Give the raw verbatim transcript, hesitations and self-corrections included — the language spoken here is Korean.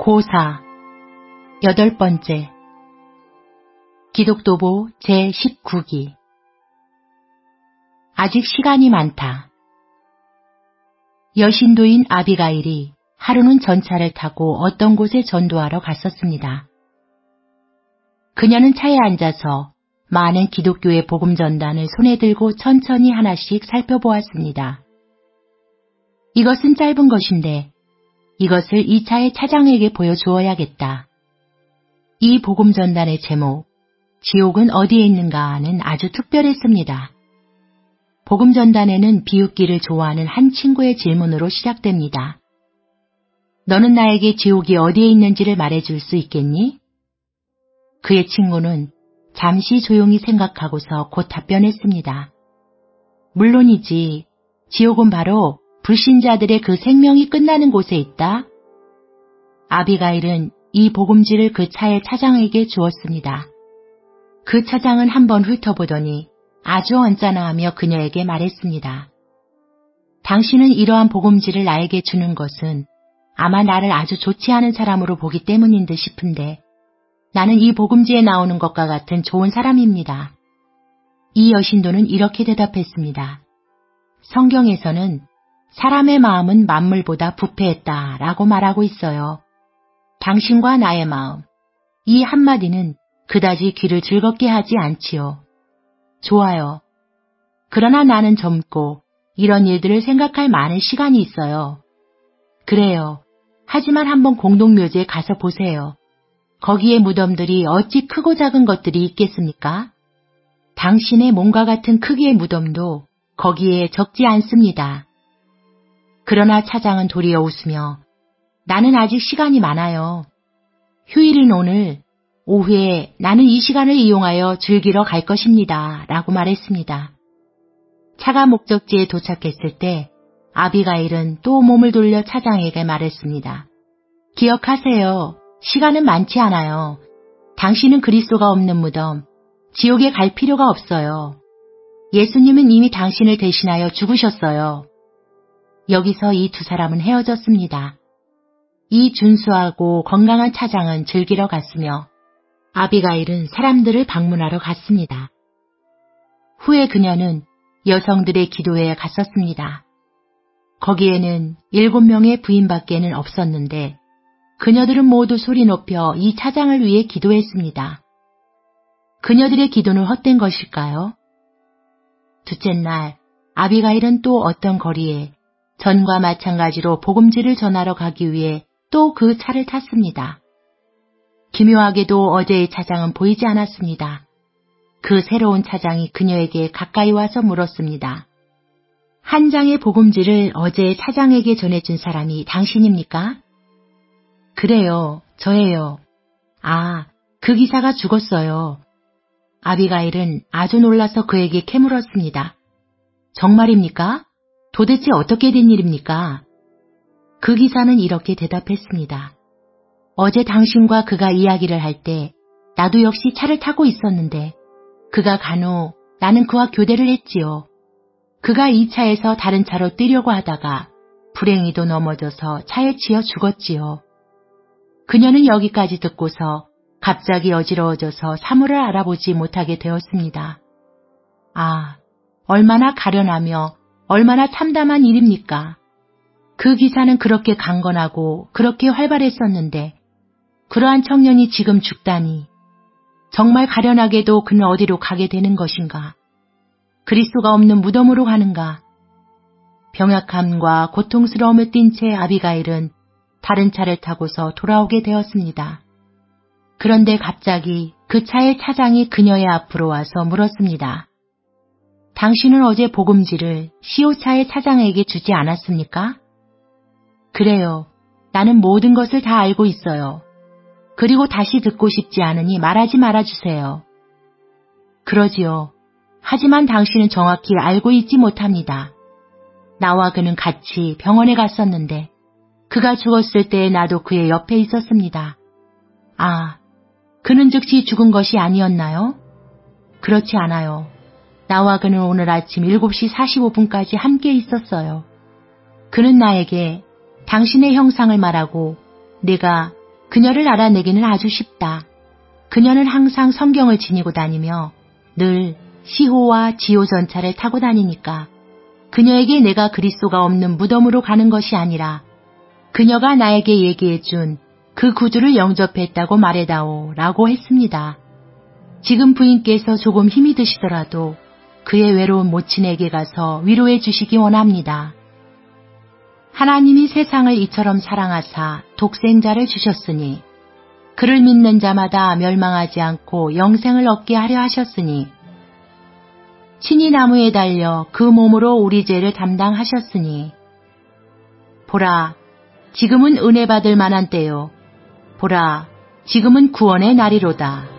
고사 여덟 번째 기독도보 제십구 기 아직 시간이 많다. 여신도인 아비가일이 하루는 전차를 타고 어떤 곳에 전도하러 갔었습니다. 그녀는 차에 앉아서 많은 기독교의 복음 전단을 손에 들고 천천히 하나씩 살펴보았습니다. 이것은 짧은 것인데 이것을 이 차의 차장에게 보여주어야겠다. 이 복음 전단의 제목, 지옥은 어디에 있는가는 아주 특별했습니다. 복음 전단에는 비웃기를 좋아하는 한 친구의 질문으로 시작됩니다. 너는 나에게 지옥이 어디에 있는지를 말해줄 수 있겠니? 그의 친구는 잠시 조용히 생각하고서 곧 답변했습니다. 물론이지. 지옥은 바로 불신자들의 그 생명이 끝나는 곳에 있다. 아비가일은 이 복음지를 그 차의 차장에게 주었습니다. 그 차장은 한번 훑어보더니 아주 언짢아하며 그녀에게 말했습니다. 당신은 이러한 복음지를 나에게 주는 것은 아마 나를 아주 좋지 않은 사람으로 보기 때문인 듯 싶은데 나는 이 복음지에 나오는 것과 같은 좋은 사람입니다. 이 여신도는 이렇게 대답했습니다. 성경에서는 사람의 마음은 만물보다 부패했다 라고 말하고 있어요. 당신과 나의 마음, 이 한마디는 그다지 귀를 즐겁게 하지 않지요. 좋아요. 그러나 나는 젊고 이런 일들을 생각할 많은 시간이 있어요. 그래요. 하지만 한번 공동묘지에 가서 보세요. 거기에 무덤들이 어찌 크고 작은 것들이 있겠습니까? 당신의 몸과 같은 크기의 무덤도 거기에 적지 않습니다. 그러나 차장은 도리어 웃으며 나는 아직 시간이 많아요. 휴일인 오늘 오후에 나는 이 시간을 이용하여 즐기러 갈 것입니다. 라고 말했습니다. 차가 목적지에 도착했을 때 아비가일은 또 몸을 돌려 차장에게 말했습니다. 기억하세요. 시간은 많지 않아요. 당신은 그리스도가 없는 무덤, 지옥에 갈 필요가 없어요. 예수님은 이미 당신을 대신하여 죽으셨어요. 여기서 이 두 사람은 헤어졌습니다. 이 준수하고 건강한 차장은 즐기러 갔으며 아비가일은 사람들을 방문하러 갔습니다. 후에 그녀는 여성들의 기도회에 갔었습니다. 거기에는 일곱 명의 부인밖에는 없었는데 그녀들은 모두 소리 높여 이 차장을 위해 기도했습니다. 그녀들의 기도는 헛된 것일까요? 둘째 날 아비가일은 또 어떤 거리에 전과 마찬가지로 복음지를 전하러 가기 위해 또 그 차를 탔습니다. 기묘하게도 어제의 차장은 보이지 않았습니다. 그 새로운 차장이 그녀에게 가까이 와서 물었습니다. 한 장의 복음지를 어제의 차장에게 전해준 사람이 당신입니까? 그래요, 저예요. 아, 그 기사가 죽었어요. 아비가일은 아주 놀라서 그에게 캐물었습니다. 정말입니까? 도대체 어떻게 된 일입니까? 그 기사는 이렇게 대답했습니다. 어제 당신과 그가 이야기를 할 때 나도 역시 차를 타고 있었는데 그가 간 후 나는 그와 교대를 했지요. 그가 이 차에서 다른 차로 뛰려고 하다가 불행히도 넘어져서 차에 치여 죽었지요. 그녀는 여기까지 듣고서 갑자기 어지러워져서 사물을 알아보지 못하게 되었습니다. 아, 얼마나 가련하며 얼마나 참담한 일입니까? 그 기사는 그렇게 강건하고 그렇게 활발했었는데 그러한 청년이 지금 죽다니. 정말 가련하게도 그는 어디로 가게 되는 것인가? 그리스도가 없는 무덤으로 가는가? 병약함과 고통스러움을 띈 채 아비가일은 다른 차를 타고서 돌아오게 되었습니다. 그런데 갑자기 그 차의 차장이 그녀의 앞으로 와서 물었습니다. 당신은 어제 복음지를 시오차의 차장에게 주지 않았습니까? 그래요. 나는 모든 것을 다 알고 있어요. 그리고 다시 듣고 싶지 않으니 말하지 말아주세요. 그러지요. 하지만 당신은 정확히 알고 있지 못합니다. 나와 그는 같이 병원에 갔었는데 그가 죽었을 때 나도 그의 옆에 있었습니다. 아, 그는 즉시 죽은 것이 아니었나요? 그렇지 않아요. 나와 그는 오늘 아침 일곱 시 사십오 분까지 함께 있었어요. 그는 나에게 당신의 형상을 말하고 내가 그녀를 알아내기는 아주 쉽다. 그녀는 항상 성경을 지니고 다니며 늘 시호와 지호 전차를 타고 다니니까 그녀에게 내가 그리스도가 없는 무덤으로 가는 것이 아니라 그녀가 나에게 얘기해준 그 구주를 영접했다고 말해다오 라고 했습니다. 지금 부인께서 조금 힘이 드시더라도 그의 외로운 모친에게 가서 위로해 주시기 원합니다. 하나님이 세상을 이처럼 사랑하사 독생자를 주셨으니 그를 믿는 자마다 멸망하지 않고 영생을 얻게 하려 하셨으니 친히 나무에 달려 그 몸으로 우리 죄를 담당하셨으니 보라, 지금은 은혜 받을 만한 때요. 보라, 지금은 구원의 날이로다.